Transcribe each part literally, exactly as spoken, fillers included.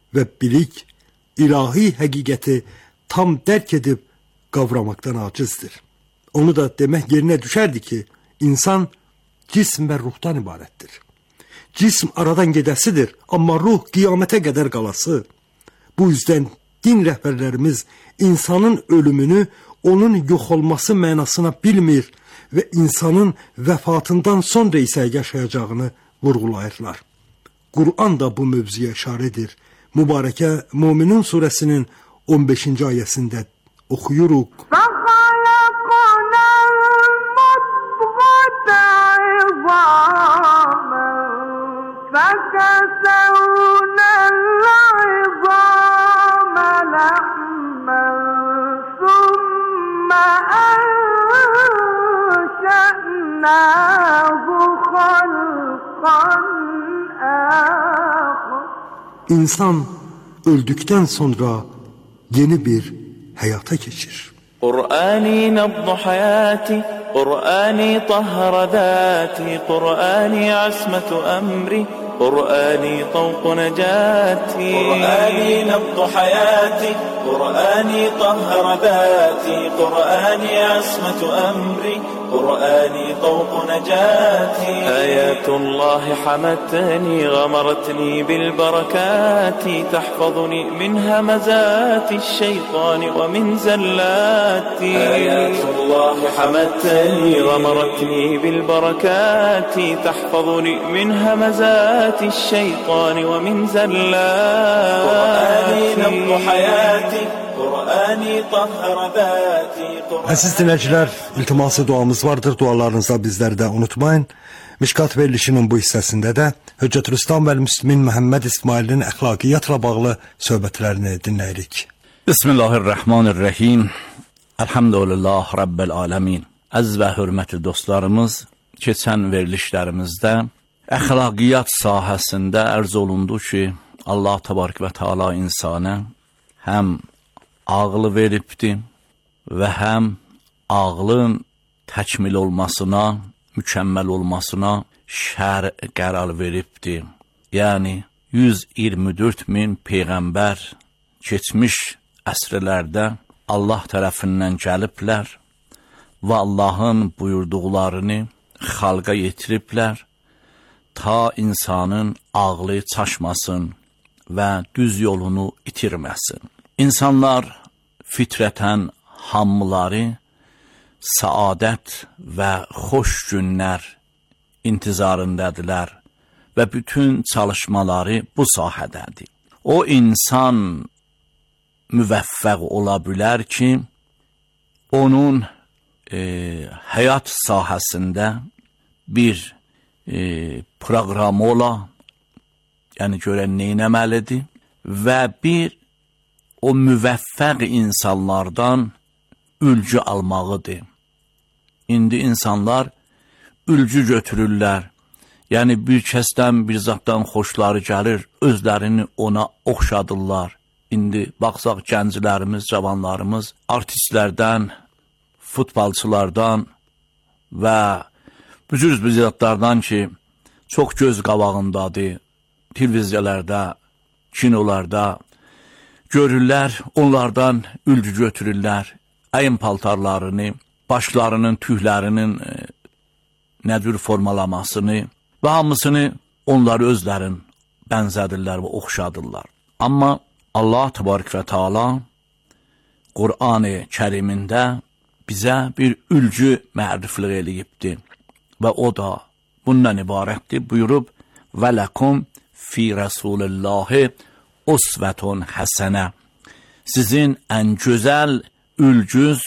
və bilik ilahi həqiqəti tam dərk edib qavramaktan acizdir. Onu da demək yerinə düşərdi ki, insan cism və ruhdan ibarətdir. Cism aradan gedəsidir, amma ruh qiyamətə qədər qalası. Bu yüzdən din rəhbərlərimiz insanın ölümünü onun yox olması mənasına bilmir və insanın vəfatından sonra isə yaşayacağını vurğulayırlar. Qur'an da bu mövzuya işarə edir. Mübarəkə Möminun surəsinin on beşinci ayəsində oxuyuruq. İnsan öldükten sonra yeni bir hayata geçir. Kur'ani nabdu hayati, Kur'ani tahhara zati, Kur'ani asmetu emri, Kur'ani tavku necati. Kur'ani nabdu hayati, Kur'ani tahhara zati, Kur'ani asmetu emri, قرآني طوق نجاتي. آيات الله حمتني غمرتني بالبركات تحفظني من همزات الشيطان ومن زلاتي. آيات الله حمتني غمرتني بالبركات تحفظني من همزات الشيطان ومن زلاتي. قرآني نبض حياتي Əziz dinləyicilər, iltiması duamız vardır. Dualarınızda bizləri də unutmayın. Mişkat verilişinin bu hissəsində də Hüccətülislam və Müslimin Məhəmməd İsmailin əxlaqiyyatla bağlı söhbətlərini dinləyirik. Bismillahirrahmanirrahim. Elhamdülillah Rabbil alemin. Əziz və hörmətli dostlarımız, keçən verilişlərimizdə əxlaqiyyat sahəsində ərz olundu ki, Allah təbarək və Teala insana həm ağlı veribdi və həm ağlın təkmil olmasına, mükəmməl olmasına şər qərar veribdi. Yəni, yüz iyirmi dörd min Peyğəmbər keçmiş əsrlərdə Allah tərəfindən gəliblər və Allahın buyurduqlarını xalqa yetiriblər, ta insanın ağlı çaşmasın və düz yolunu itirməsin. İnsanlar fitrətən hamıları səadət və xoş günlər intizarındadırlar və bütün çalışmaları bu sahədədir. O insan müvəffəq ola bilər ki, onun e, həyat sahəsində bir e, proqram ola, yəni görən neynəməlidir və bir o müvəffəq insanlardan ülgü almağıdır. İndi insanlar ülgü götürürlər. Yəni bir kəsdən, bir zatdan xoşları gəlir, özlərini ona oxşadırlar. İndi baxsaq gənclərimiz, cavanlarımız artistlərdən, futbolçulardan və bücür bizatlardan ki, çox göz qabağındadır, televiziyalarda, kinolarda görürlər, onlardan ülgü götürürlər, əyin paltarlarını, başlarının, tüylərinin e, nədir formalamasını və hamısını onları özlərin bənzədirlər və oxşadırlar. Amma Allah təbarək və Teala Qur'an-ı Kərimində bizə bir ülgü məriflik eləyibdir və o da bundan ibarətdir. Buyurub, və ləkum fi rəsulillahi usvetun həsənə. Sizin ən gözəl ülgüz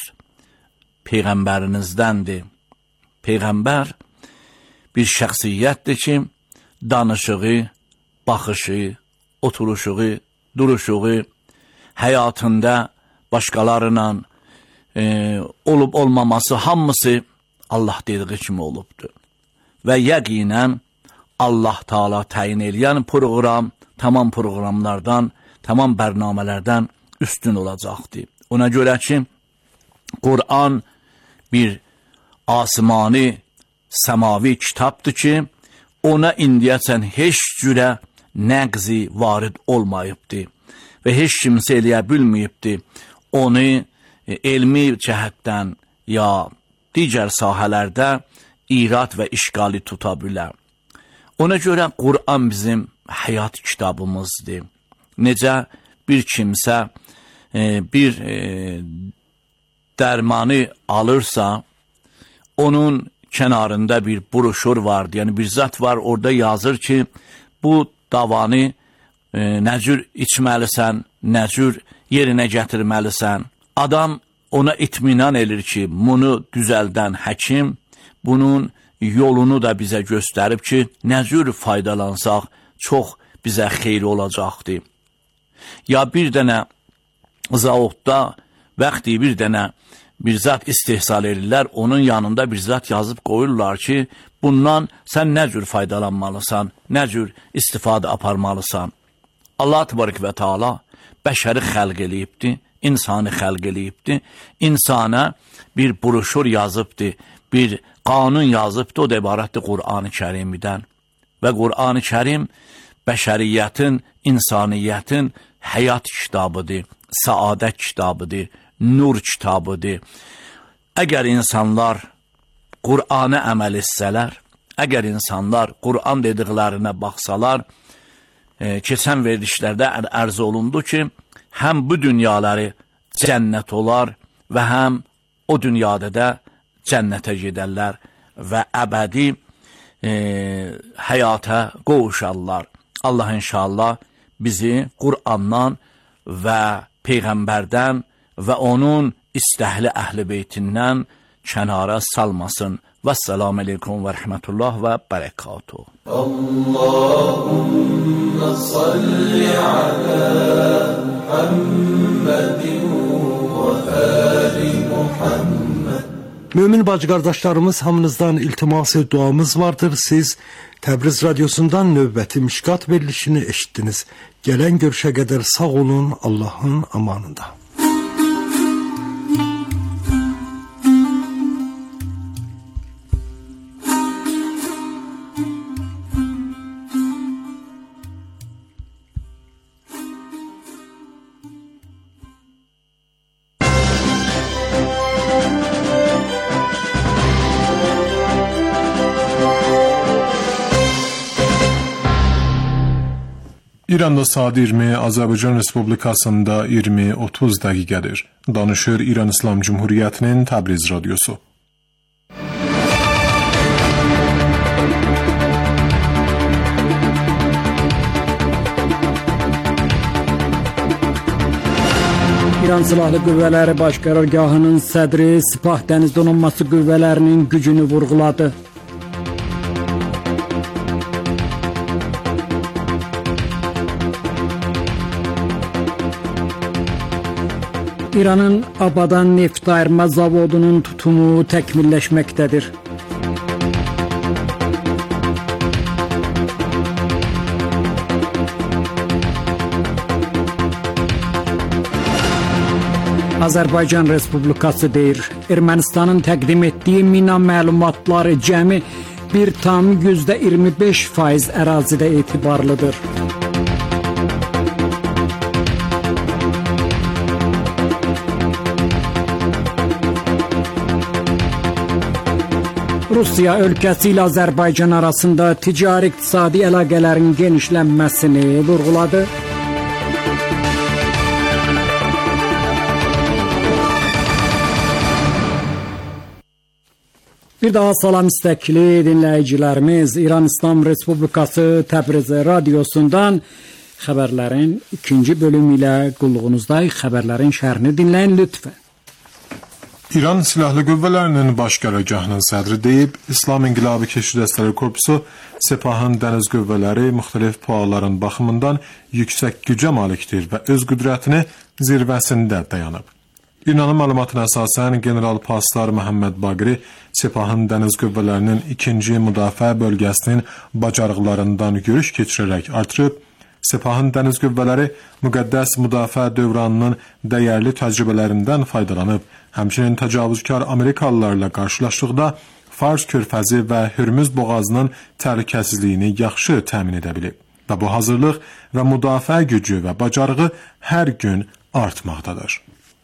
Peyğəmbərinizdəndir. Peyğəmbər bir şəxsiyyətdir ki, danışığı, baxışı, oturuşuğu, duruşuğu, həyatında başqalarla e, olub olmaması hamısı Allah dediği kimi olubdur. Və yəqinən Allah Teala təyin eləyən proqram tamam proqramlardan, tamam bərnamələrdən üstün olacaqdır. Ona görə ki, Qur'an bir asmani, səmavi kitabdır ki, ona indiyəcən heç cürə nəqzi varid olmayıbdır və heç kimsə eləyə bilməyibdir. Onu elmi cəhətdən ya digər sahələrdə irad və işgali tuta bilər. Ona görə Qur'an bizim həyat kitabımızdır. Necə bir kimsə e, bir e, dərmanı alırsa, onun kənarında bir broşur vardır, yəni bir zat var, orada yazır ki, bu davanı e, nə cür içməlisən, nə cür yerinə gətirməlisən. Adam ona itminan edir ki, bunu düzəldən həkim bunun yolunu da bizə göstərib ki, nə cür faydalansaq çox bizə xeyri olacaqdır. Ya bir dənə zavodda vaxtı bir dənə bir zat istehsal edirlər, onun yanında bir zat yazıb qoyurlar ki, bundan sən nə cür faydalanmalısan, nə cür istifadə aparmalısan. Allah təbarək və Teala bəşəri xəlq eləyibdir, insanı xəlq eləyibdir, insana bir broşur yazıbdır, bir qanun yazıbdır, o da ibarətdir Qur'an-ı Kərimdən. Və Qur'an-ı Kərim bəşəriyyətin, insaniyyətin həyat kitabıdır, saadət kitabıdır, nur kitabıdır. Əgər insanlar Qur'ana əməl etsələr, əgər insanlar Qur'an dediklərinə baxsalar, e, keçən verilişlərdə ərz olundu ki, həm bu dünyaları cənnət olar və həm o dünyada da cənnətə gedərlər və əbədi e, həyata qovuşarlar. Allah inşallah bizi Qur'andan və Peyğəmbərdən və onun istəhli əhl-i beytindən kənara salmasın. Vəssalamu aleykum və rəhmətullah və bərəkatuhu. Allahümme salli alə Muhammedin və ali Muhammed. Mümin bacı qardaşlarımız, hamınızdan iltiması duamız vardır. Siz Təbriz Radyosu'ndan növbəti Mişkat verilişini eşittiniz. Gələn görüşə qədər sağ olun, Allah'ın amanında. İranda saat iyirmi, Azərbaycan Respublikasında iyirmi otuz dəqiqədir. Danışır İran İslam Cumhuriyyətinin Təbriz Radyosu. İran Silahlı Qüvvələri Baş Qərargahının sədri Sipah Dəniz Donanması qüvvələrinin gücünü vurğuladı. İranın Abadan neft ayırma zavodunun tutumu təkmilləşməkdədir. Azərbaycan Respublikası deyir, Ermənistanın təqdim etdiyi mina məlumatları cəmi bir tam yüzdə iyirmi beş faiz ərazidə etibarlıdır. Rusiya ölkəsi ilə Azərbaycan arasında ticari-iqtisadi əlaqələrin genişlənməsini vurğuladı. Bir daha salam istəkli dinləyicilərimiz, İran İslam Respublikası Təbriz Radyosu'ndan xəbərlərin ikinci bölümü ilə qulluğunuzdayıq. Xəbərlərin şərhini dinləyin lütfən. İran Silahlı Qüvvələrinin Baş Qərargahının sədri deyib, İslam İnqilabı Keşik Dəstələri Korpusu Sepahın dəniz qüvvələri müxtəlif pualların baxımından yüksək gücə malikdir və öz qüdrətini zirvəsində dayanıb. İranın məlumatına əsasən General Pasdar Məhəmməd Baqiri Sepahın dəniz qüvvələrinin ikinci müdafiə bölgəsinin bacarıqlarından görüş keçirərək artırıb, Sepahın dəniz qüvvələri müqəddəs müdafiə dövranının dəyərli təcrübələrindən faydalanıb, həmçinin təcavüzkar Amerikalılarla qarşılaşdıqda Fars körfəzi və Hürmüz boğazının təhlükəsizliyini yaxşı təmin edə bilib. və bu hazırlıq və müdafiə gücü və bacarığı hər gün artmaqdadır.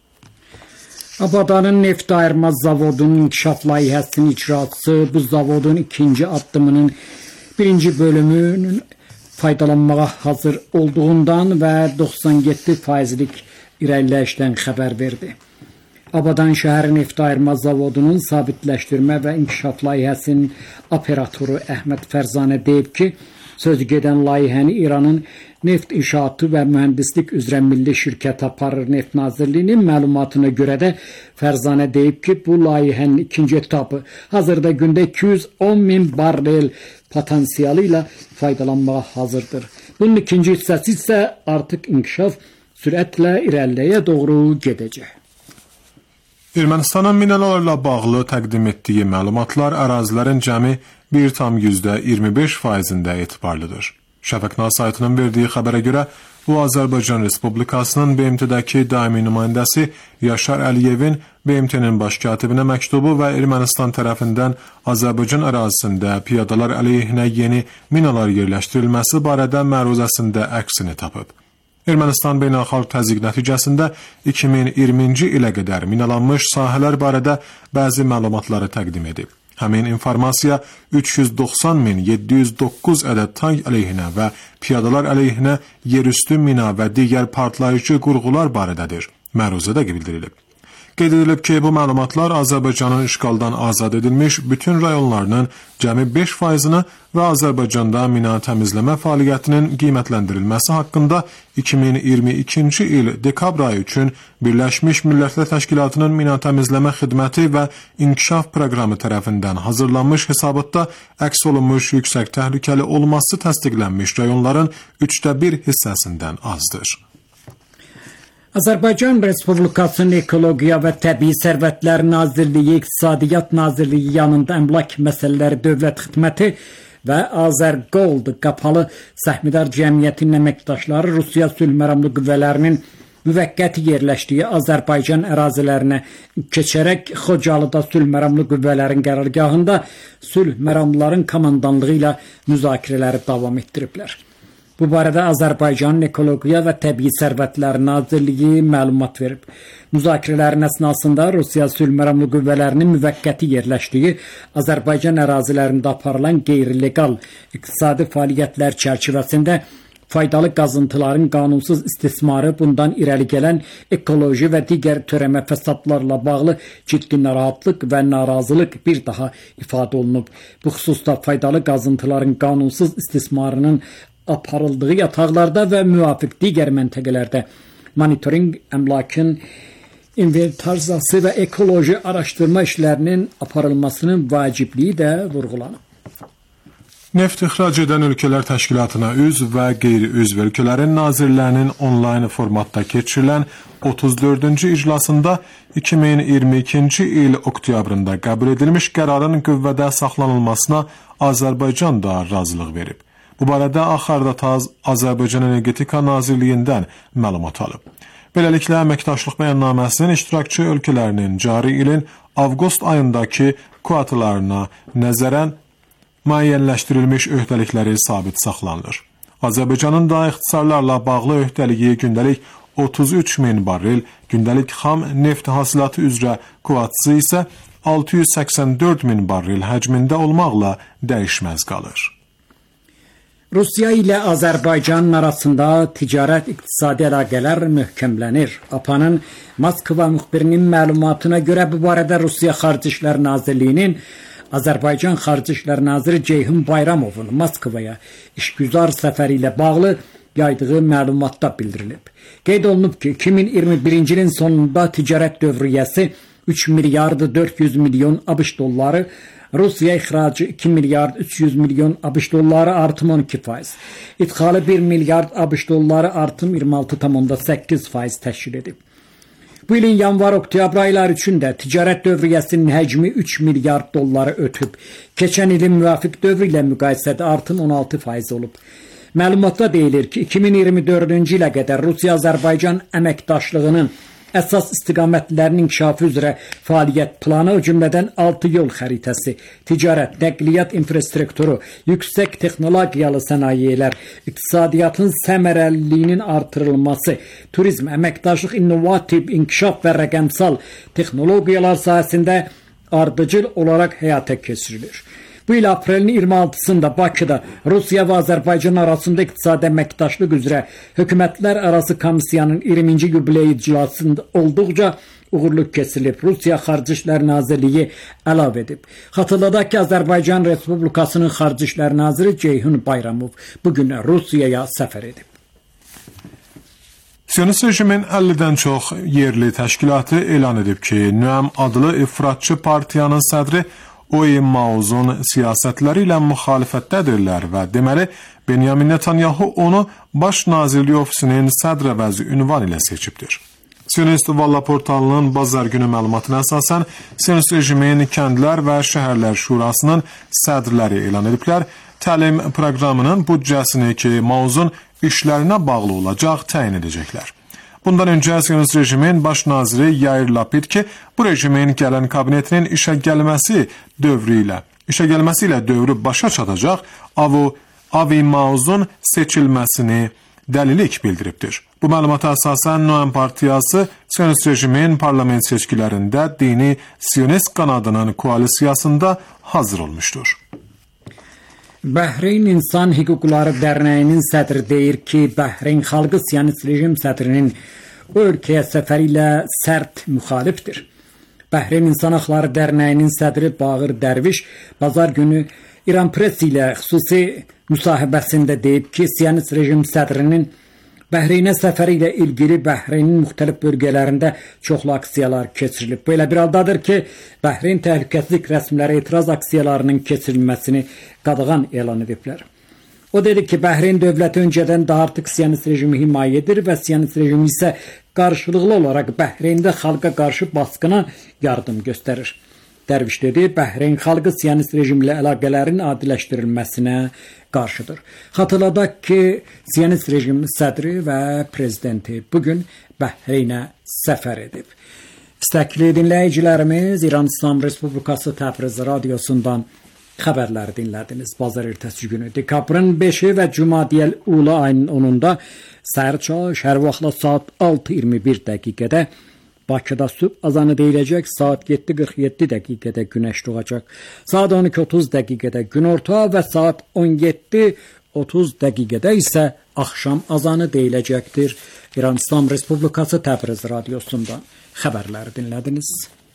Abadanın neft ayırma zavodunun inkişaf layihəsinin icraçısı bu zavodun ikinci addımının birinci bölümünün faydalanmağa hazır olduğundan və doxsan yeddi faizlik irəliləyişdən xəbər verdi. Abadan şəhər neft ayırma zavodunun sabitləşdirmə və inkişaf layihəsinin operatoru Əhməd Fərzanə deyib ki, sözü gedən layihəni İranın Neft İnşaatı və Mühəndislik üzrə Milli Şirkət aparır. Neft Nazirliyinin məlumatına görə də Fərzanə deyib ki, bu layihənin ikinci etapı hazırda gündə iki yüz on min barrel potansiyalı ilə faydalanmağa hazırdır. Bunun ikinci hissəsi isə artıq inkişaf sürətlə irəliləyə doğru gedəcək. Ermənistanın minalarla bağlı təqdim etdiyi məlumatlar ərazilərin cəmi bir tam yüzdə iyirmi beş faizində etibarlıdır. Şəfəqna saytının verdiyi xəbərə görə, bu Azərbaycan Respublikasının B M T-dəki daimi nümayəndəsi Yaşar Əliyevin B M T-nin baş katibinə məktubu və Ermənistan tərəfindən Azərbaycan ərazisində piyadalar əleyhinə yeni minalar yerləşdirilməsi barədə məruzəsində əksini tapıb. Ermənistan beynəlxalq təzyiq nəticəsində iki min iyirminci ilə qədər minalanmış sahələr barədə bəzi məlumatları təqdim edib. Həmin informasiya üç yüz doxsan min yeddi yüz doqquz ədəd tank əleyhinə və piyadalar əleyhinə yerüstü mina və digər partlayıcı qurğular barədədir. Məruzədə bildirilib. Qeyd edilib ki, bu məlumatlar Azərbaycanın işğaldan azad edilmiş bütün rayonlarının cəmi beş faizini və Azərbaycanda mina təmizləmə fəaliyyətinin qiymətləndirilməsi haqqında iki min iyirmi ikinci il dekabr ayı üçün Birləşmiş Millətlər Təşkilatının mina təmizləmə xidməti və inkişaf proqramı tərəfindən hazırlanmış hesabatda əks olunmuş yüksək təhlükəli olması təsdiqlənmiş rayonların üçdə bir hissəsindən azdır. Azərbaycan Respublikasının Ekologiya və Təbii Sərvətlər Nazirliyi, İqtisadiyyat Nazirliyi yanında Əmlak Məsələləri Dövlət Xidməti və Azərgold qapalı səhmdar cəmiyyətinin əməkdaşları Rusiya sülh məramlı qüvvələrinin müvəqqəti yerləşdiyi Azərbaycan ərazilərinə keçərək Xocalıda sülh məramlı qüvvələrin qərargahında sülh məramlıların komandanlığı ilə müzakirələri davam etdiriblər. Bu barədə Azərbaycanın Ekologiya və Təbii Sərvətlər Nazirliyi məlumat verib. Müzakirələrin əsnasında Rusiya sülh məramlı qüvvələrinin müvəqqəti yerləşdiyi Azərbaycan ərazilərində aparılan qeyri-legal iqtisadi fəaliyyətlər çərçivəsində faydalı qazıntıların qanunsuz istismarı, bundan irəli gələn ekoloji və digər törəmə fəsadlarla bağlı ciddi narahatlıq və narazılıq bir daha ifadə olunub. Bu xüsusda faydalı qazıntıların qanunsuz istismarının aparıldığı yataqlarda və müvafiq digər məntəqələrdə monitoring, əmlakın inventarizasiya və ekoloji araşdırma işlərinin aparılmasının vacibliyi də vurğulanıb. Neft ixrac edən ölkələr təşkilatına üzv və qeyri-üzv ölkələrin nazirlərinin onlayn formatda keçirilən otuz dördüncü iclasında iki min iyirmi ikinci il oktyabrında qəbul edilmiş qərarın qüvvədə saxlanılmasına Azərbaycan da razılıq verib. Bu barədə Axarda Taz Azərbaycan Energetika Nazirliyindən məlumat alıb. Beləliklə, əməkdaşlıq bəyannaməsinin iştirakçı ölkələrinin cari ilin avqust ayındakı kuotlarına nəzərən müəyyənləşdirilmiş öhdəlikləri sabit saxlanılır. Azərbaycanın da ixtisarlarla bağlı öhdəliyi gündəlik otuz üç min barrel, gündəlik xam neft hasilatı üzrə kuotası isə altı yüz səksən dörd min barrel həcmində olmaqla dəyişməz qalır. Rusiya ilə Azərbaycan arasında ticarət iqtisadi əlaqələr möhkəmlənir. A P A-nın Moskva müxbirinin məlumatına görə bu barədə Rusiya Xarici İşlər Nazirliyinin Azərbaycan Xarici İşlər Naziri Ceyhun Bayramovun Moskvaya işgüzar səfəri ilə bağlı yaydığı məlumatda bildirilib. Qeyd olunub ki, iki min iyirmi birinci ilin sonunda ticarət dövriyyəsi üç milyard dörd yüz milyon ABŞ dolları, Rusiya ixracı iki milyard üç yüz milyon ABŞ dolları, artım on iki faiz. İdxalı bir milyard ABŞ dolları, artım iyirmi altı tam onda səkkiz faiz təşkil edib. Bu ilin yanvar-oktyabr ayları üçün də ticarət dövriyyəsinin həcmi üç milyard dolları ötüb. Keçən ilin müvafiq dövrü ilə müqayisədə artım on altı faiz olub. Məlumatda deyilir ki, iki min iyirmi dördüncü ilə qədər Rusiya-Azərbaycan əməkdaşlığının əsas istiqamətlərinin inkişafı üzrə fəaliyyət planı, o cümlədən altı yol xəritəsi, ticarət, nəqliyyat infrastrukturu, yüksək texnologiyalı sənayyelər, iqtisadiyyatın səmərəliliyinin artırılması, turizm, əməkdaşlıq, innovativ inkişaf və rəqəmsal texnologiyalar sahəsində ardıcıl olaraq həyata keçirilir. Bu il aprelin iyirmi altısında Bakıda Rusiya və Azərbaycan arasında iqtisadi əməkdaşlıq üzrə hökumətlər arası komissiyanın iyirminci yubileyi iclasında olduqca uğurlu keçirilib. Rusiya Xarici İşlər Nazirliyi əlavə edib. Xatırladaq ki, Azərbaycan Respublikasının Xarici İşlər Naziri Ceyhun Bayramov bugün Rusiyaya səfər edib. Siyonist rejimin əllidən çox yerli təşkilatı elan edib ki, Nüəm adlı ifratçı partiyanın sədri Oy Mauzun siyasətləri ilə müxalifətdədirlər və deməli Benyamin Netanyahu onu Baş Nazirlik Ofisinin sədr əvəzi ünvan ilə seçibdir. Siyonist Valla portalının bazar günü məlumatına əsasən Siyonist rejimin kəndlər və şəhərlər şurasının sədrləri elan ediblər. Təlim proqramının büdcəsini ki, Mauzun işlərinə bağlı olacaq təyin edəcəklər. Bundan öncə Siyonist rejimin baş naziri Yair Lapid ki, bu rejimin gələn kabinetinin işə gəlməsi dövrü ilə, işə gəlməsi ilə dövrü başa çatacaq, Avu Avi Mauzun seçilməsini dəlilik bildiribdir. Bu məlumata əsasən Nüəm partiyası Siyonist rejimin parlament seçkilərində dini Siyonist qanadının koalisiyasında hazır olmuşdur. Bəhreyn İnsan Hüquqları Dərnəyinin sədri deyir ki, Bəhreyn xalqı Siyonist rejim sədrinin o ölkəyə səfəri ilə sərt müxalifdir. Bəhreyn İnsan Hüquqları Dərnəyinin sədri Bağır Dərviş bazar günü İran presi ilə xüsusi müsahibəsində deyib ki, Siyonist rejim sədrinin Bəhreynə səfəri ilə ilgili Bəhreynin müxtəlif bölgələrində çoxlu aksiyalar keçirilib. Belə bir haldadır ki, Bəhreyn təhlükəsizlik rəsmiləri etiraz aksiyalarının keçirilməsini qadağan elan ediblər. O dedi ki, Bəhreyn dövləti öncədən daha artıq Siyonist rejimi himayə edir və Siyonist rejimi isə qarşılıqlı olaraq Bəhreyndə xalqa qarşı basqına yardım göstərir. Dərviş dedi, Bəhreyn xalqı Siyonist rejimlə əlaqələrin adiləşdirilməsinə qarşıdır. Xatırladaq ki, Siyonist rejim sədri və prezidenti bugün Bəhreynə səfər edib. İstəkli dinləyicilərimiz, İran İslam Respublikası Təbriz radiosundan xəbərləri dinlədiniz. Bazar ertəsi günü dekabrın beşi və Cümadiyəl Ula ayının onunda səhər çağı hər vaxtla saat altı iyirmi bir dəqiqədə Bakıda sübh azanı deyiləcək, saat yeddi qırx yeddi dəqiqədə günəş doğacaq. Saat on iki otuz dəqiqədə günorta və saat on yeddi otuz dəqiqədə isə axşam azanı deyiləcəkdir. İran İslam Respublikası Təbriz radiosundan xəbərləri dinlədiniz.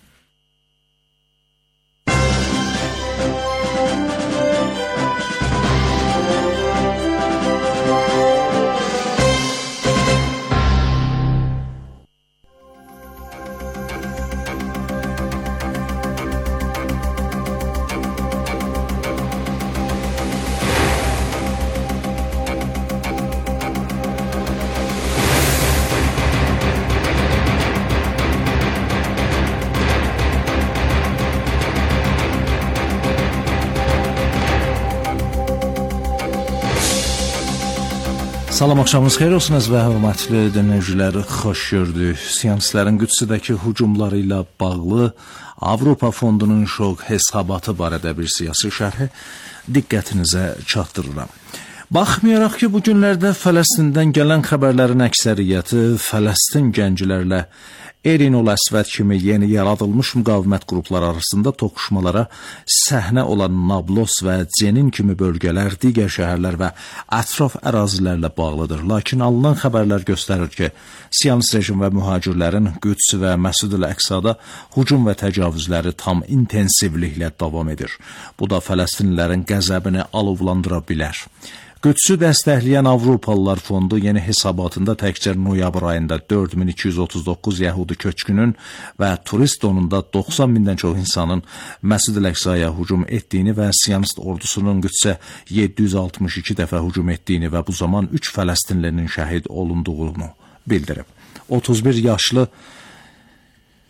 Salam, axşamınız xeyir olsun əziz və hörmətli dinləyiciləri, xoş gördük. Siyonistlərin Qüdsüdəki hücumları ilə bağlı Avropa Fondunun şok hesabatı barədə bir siyasi şərhi diqqətinizə çatdırıram. Baxmayaraq ki, bu günlərdə Fələstindən gələn xəbərlərin əksəriyyəti Fələstin gənclərlə Erinol Əsvəd kimi yeni yaradılmış müqavimət qrupları arasında toqquşmalara səhnə olan Nablos və Cenin kimi bölgələr, digər şəhərlər və ətraf ərazilərlə bağlıdır. Lakin alınan xəbərlər göstərir ki, Siyonist rejim və mühacirlərin Qüds və Məscid-ül-Əqsada hücum və təcavüzləri tam intensivliklə davam edir. Bu da Fələstinlilərin qəzəbini alovlandıra bilər. Qüdsü dəstəkləyən Avropalılar Fondu yeni hesabatında təkcə noyabr ayında dörd min iki yüz otuz doqquz yəhudi köçkünün və turist donunda doxsan mindən çox insanın Məscid-ül-Əqsaya hücum etdiyini və Siyonist ordusunun Qüdsə yeddi yüz altmış iki dəfə hücum etdiyini və bu zaman üç Fələstinlinin şəhid olunduğunu bildirib. otuz bir yaşlı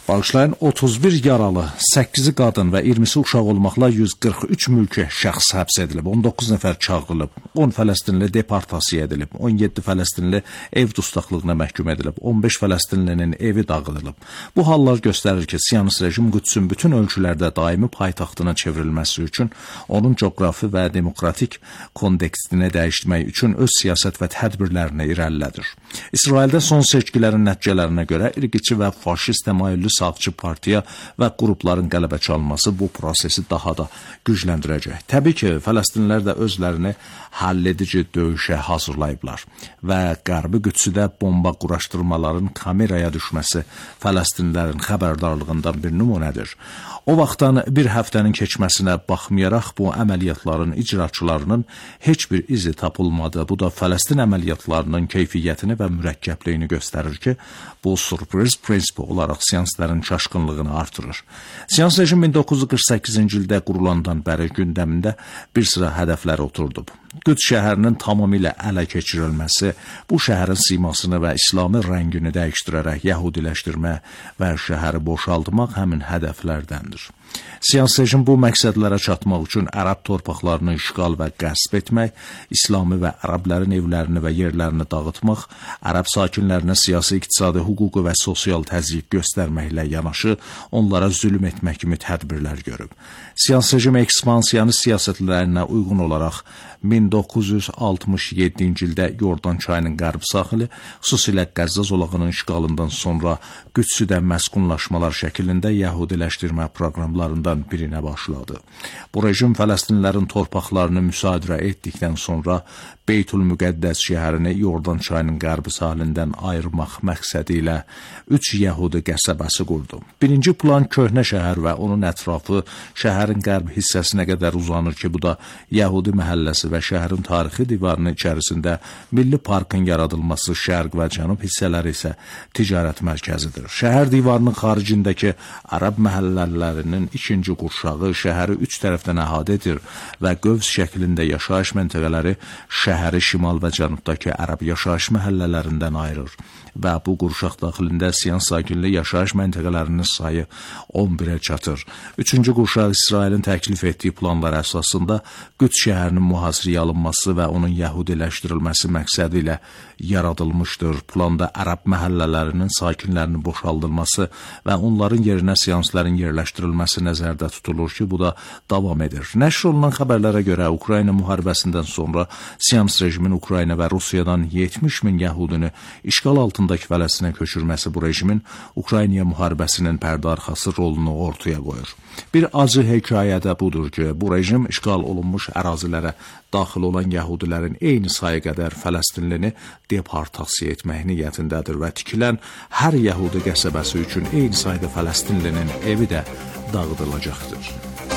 Bağışlayın, otuz bir yaralı, səkkizi qadın və iyirmisi uşaq olmaqla yüz qırx üç mülki şəxs həbs edilib, on doqquz nəfər çağırılıb, on Fələstinli deportasiya edilib, on yeddi Fələstinli ev dustaqlığına məhkum edilib, on beş Fələstinlinin evi dağıdılıb. Bu hallar göstərir ki, Siyonist rejim Qüdsün bütün ölkələrdə daimi paytaxtına çevrilməsi üçün, onun coğrafi və demokratik kontekstini dəyişdirmək üçün öz siyasət və tədbirlərini irəlilədir. İsraildə son seçkilərin nəticələrinə görə irqiçi və faşist təmayüllü sağçı partiya və qrupların qələbə çalması bu prosesi daha da gücləndirəcək. Təbii ki, Fələstinlilər də özlərini həlledici döyüşə hazırlayıblar və Qərbi Qüdsüdə bomba quraşdırmaların kameraya düşməsi Fələstinlilərin xəbərdarlığından bir nümunədir. O vaxtdan bir həftənin keçməsinə baxmayaraq bu əməliyyatların icraçılarının heç bir izi tapılmadı. Bu da Fələstin əməliyyatlarının keyfiyyətini və mürəkkəbliyini göstərir ki, bu sürpriz prinsipi olaraq siyonistlərin çaşqınlığını artırır. Siyonist rejim min doqquz yüz qırx səkkizinci ildə qurulandan bəri gündəmində bir sıra hədəflər oturdub. Qüds şəhərinin tamamilə ələ keçirilməsi, bu şəhərin simasını və İslami rəngini dəyişdirərək yəhudiləşdirmə və şəhəri boşaltmaq həmin hədəflərdəndir. Siyonist rejim bu məqsədlərə çatmaq üçün ərəb torpaqlarını işğal və qəsb etmək, İslami və ərəblərin evlərini və yerlərini dağıtmaq, ərəb sakinlərinə siyasi, iqtisadi, hüquqi və sosial təzyiq göstərməklə yanaşı, onlara zülm etmək kimi tədbirlər görüb. Siyonist rejim ekspansiyanı siyasətlərinə uyğun olaraq min doqquz yüz altmış yeddinci ildə Yordan çayının qərb sahili, xüsusilə Qəzza zolağının işğalından sonra Qüdsüdə məskunlaşmalar şəklində yəhudiləşdirmə proqramlarından birinə başladı. Bu rejim Fələstinlilərin torpaqlarını müsadirə etdikdən sonra Beytül-Müqəddəs şəhərini Yordan çayının qərbi sahilindən ayırmaq məqsədi ilə üç yəhudi qəsəbəsi qurdu. Birinci plan köhnə şəhər və onun ətrafı şəhərin qərb hissəsinə qədər uzanır ki, bu da yəhudi məhəlləsi və şəhərin tarixi divarının içərisində milli parkın yaradılması, şərq və cənub hissələri isə ticarət mərkəzidir. Şəhər divarının xaricindəki ərəb məhəllələrinin ikinci qurşağı şəhəri üç tərəfdən əhatə edir və qövs şəklində yaşayış məntəqələri şəhəri şimal və cənubdakı ərəb yaşayış məhəllələrindən ayırır və bu qurşaq daxilində siyonist sakinli yaşayış məntəqələrinin sayı on birə çatır. Üçüncü qurşaq İsrailin təklif etdiyi planlar əsasında Qüds şəhərinin mühasirəyə alınması və onun yəhudiləşdirilməsi məqsədi ilə yaradılmışdır. Planda ərəb məhəllələrinin sakinlərinin boşaldılması və onların yerinə siyonistlərin yerləşdirilməsi nəzərdə tutulur ki, bu da davam edir. Nəşr olunan xəbərlərə görə Ukrayna müharibəsindən sonra siyonist rejimin Ukrayna və Rusiyadan yetmiş min yəhudini işğal altındakı Fələstinə köçürməsi bu rejimin Ukrayna müharibəsinin pərdə arxası rolunu ortaya qoyur. Bir acı hekayə də budur ki, bu rejim işğal olunmuş ərazilərə daxil olan yəhudilərin eyni sayı qədər Fələstinlini deportasiya etmək niyyətindədir və tikilən hər yəhudi qəsəbəsi üçün eyni sayda Fələstinlinin evi də dağıdılacaqdır.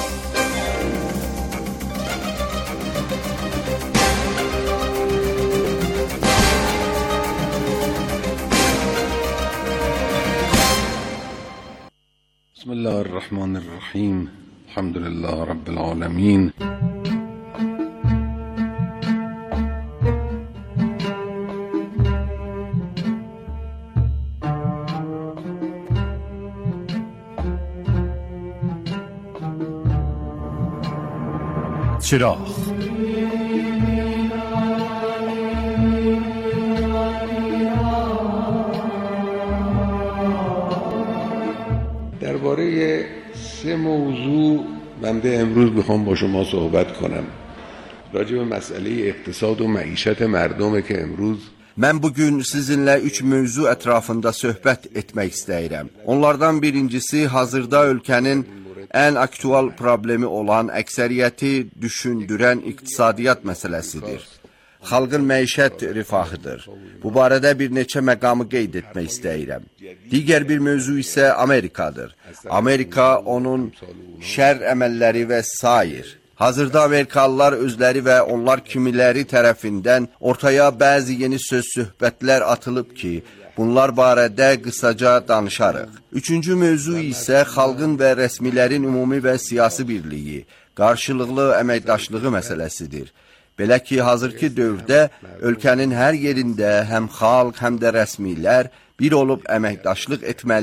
Bismillahirrahmanirrahim. Elhamdülillah Rabbil alemin. Çıraq. درباره سه موضوع بنده امروز میخوام با شما صحبت کنم. راجع به مسئله اقتصاد و معیشت مردمه که امروز Mən bugün sizinlə üç mövzu ətrafında söhbət etmək istəyirəm. Onlardan birincisi hazırda ölkənin ən aktual problemi olan əksəriyyəti düşündürən iqtisadiyyat məsələsidir. Xalqın məişət rifahıdır. Bu barədə bir neçə məqamı qeyd etmək istəyirəm. Digər bir mövzu isə Amerikadır. Amerika, onun şər əməlləri və sair. Hazırda Amerikalılar özləri və onlar kimiləri tərəfindən ortaya bəzi yeni söz-söhbətlər atılıb ki, bunlar barədə qısaca danışarıq. Üçüncü mövzu isə xalqın və rəsmilərin ümumi və siyasi birliyi, qarşılıqlı əməkdaşlığı məsələsidir. Belə ki, hazırki dövrdə ölkənin hər yerində həm xalq, həm də rəsmilər bir olub əməkdaşlıq etməli,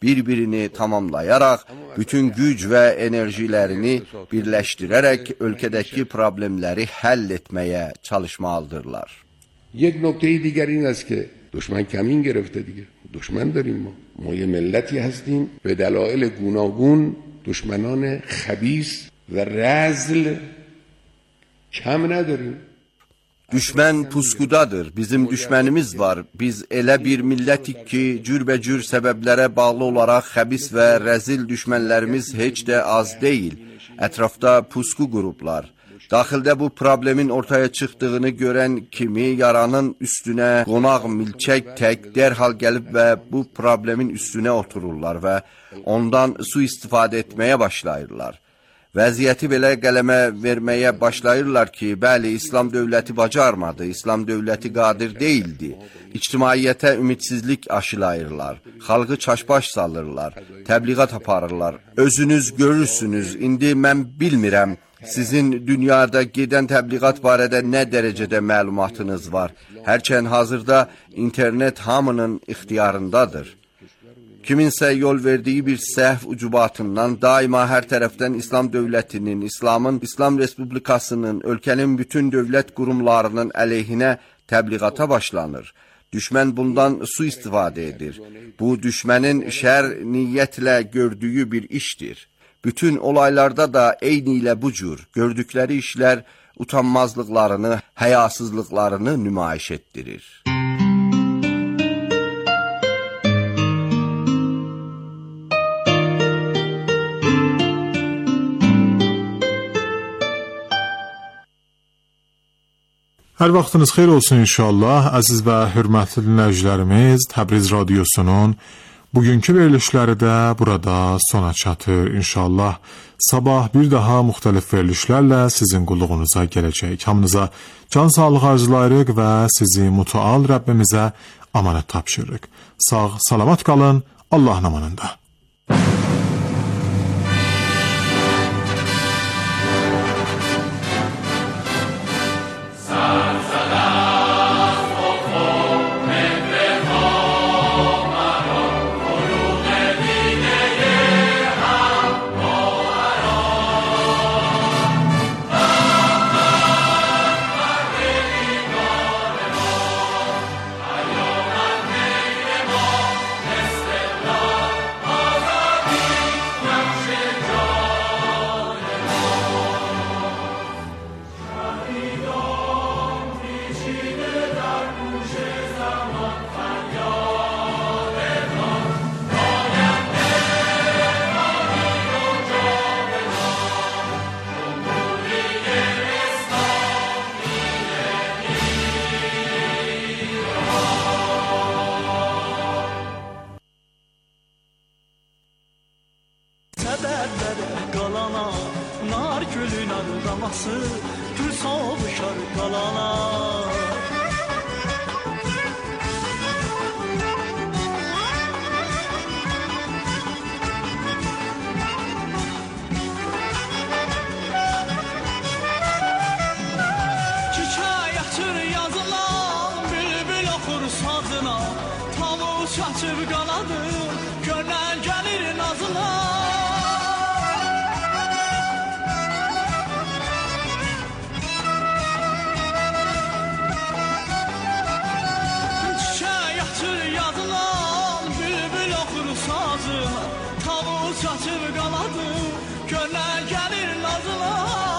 bir-birini tamamlayaraq, bütün güc və enerjilərini birləşdirərək ölkədəki problemləri həll etməyə çalışmalıdırlar. یک نکته دیگر این است که دشمن کمین گرفته دیگه. دشمن داریم ما. ما یه ملتی هستیم به دلایل گوناگون دشمنان خبیث و رذل کم نداریم. Düşmən puskudadır. Bizim düşmənimiz var. Biz elə bir millətik ki, cürbəcür səbəblərə bağlı olaraq xəbis və rəzil düşmənlərimiz heç də az deyil. Ətrafda pusku qurublar. Daxildə bu problemin ortaya çıxdığını görən kimi yaranın üstünə qonaq milçək tək dərhal gəlib və bu problemin üstünə otururlar və ondan su istifadə etməyə başlayırlar. Vəziyyəti belə qələmə verməyə başlayırlar ki, bəli, İslam dövləti bacarmadı, İslam dövləti qadir deyildi. İctimaiyyətə ümidsizlik aşılayırlar, xalqı çaşbaş salırlar, təbliğat aparırlar. Özünüz görürsünüz, indi mən bilmirəm, sizin dünyada gedən təbliğat barədə nə dərəcədə məlumatınız var. Hərçənd hazırda internet hamının ixtiyarındadır. Kiminsə yol verdiyi bir səhv ucubatından daima hər tərəfdən İslam dövlətinin, İslamın, İslam Respublikasının, ölkənin bütün dövlət qurumlarının əleyhinə təbliğata başlanır. Düşmən bundan su istifadə edir. Bu, düşmənin şər niyyətlə gördüyü bir işdir. Bütün olaylarda da eyni ilə bu cür gördükləri işlər utanmazlıqlarını, həyasızlıqlarını nümayiş etdirir. Hər vaxtınız xeyir olsun inşallah. Əziz və hörmətli dinləyicilərimiz, Təbriz Radiosunun bugünkü verilişləri də burada sona çatır. İnşallah sabah bir daha müxtəlif verilişlərlə sizin qulluğunuza gələcək. Hamınıza can sağlığı arzulayırıq və sizi mütəal Rəbbimizə amanət tapşırırıq. Sağ, salamat qalın, Allahın amanında. Çaçıb qanadı, gönəl gəlir nazına. Çiçək açır yazılan, bülbül oxur sazına. Tavus çaçıb qanadı, gönəl gəlir nazına.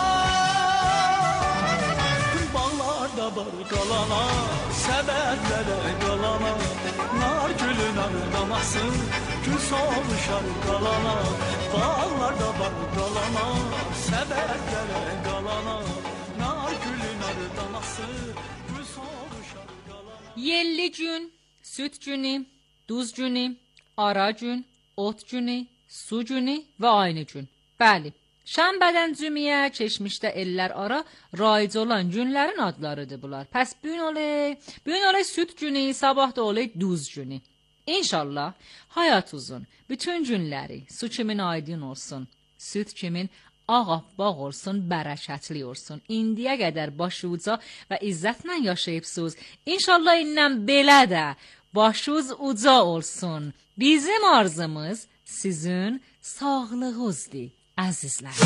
Bağlarda bar qalana, səbətlərə qalana. Nar gülün ardaması, gül soluşar qalana. Bağlarda bar qalana, səbətlərə qalana. Nar gülün ardaması, gül soluşar qalana. Yelli gün, süt günü, duz günü, ara gün, ot günü, su günü və aynı gün. Bəli, şənbədən cümiyə keçmişdə ellər ara raic olan günlərin adlarıdır bunlar. Pəs bugün olay, bugün olay süt günü, sabah da olay duz günü. İnşallah hayat uzun, bütün günləri su kimin aydın olsun, süt kimin ağappaq olsun, bərəkətli olsun. İndiyə qədər başuca və izzətlə yaşayıbsınız. İnşallah indən belə də başuz uca olsun. Bizim arzumuz sizin sağlığınızdır, azizler.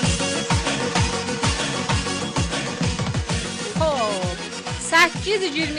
səkkiz yüz iyirmi